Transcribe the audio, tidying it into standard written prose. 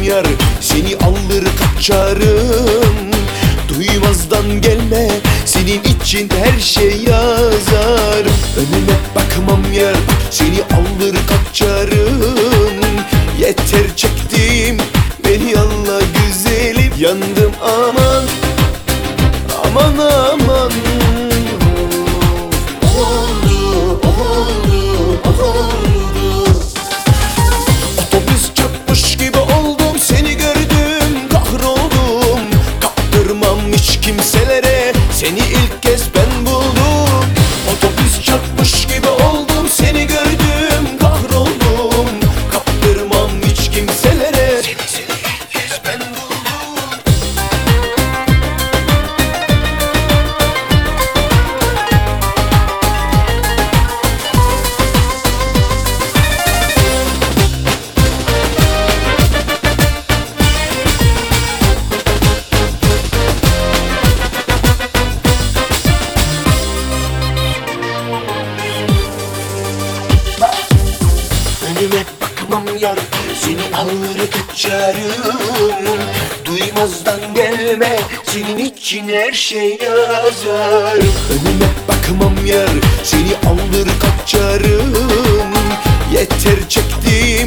yar, seni alır kaçarım. Duymazdan gelme, senin için her şey yazarım. Önüme bakmam yar, seni alır kaçarım. Yeter çektim, beni anla güzelim. Yandım aman, aman aman. Oldu, oldu, oldu. Otobüs çarpmış gibi oldum, seni gördüm kahroldum. Kaptırmam hiç kimselere, seni ilk kez ben buldum. Otobüs çarpmış gibi oldum, seni gördüm kahroldum. Kaptırmam hiç kimselere, seni ilk kez ben buldum. Önüme bakmam yar, seni alır kaçarım. Duymazdan gelme, senin için her şey yazarım. Önüme bakmam yar, seni alır kaçarım. Yeter çektim,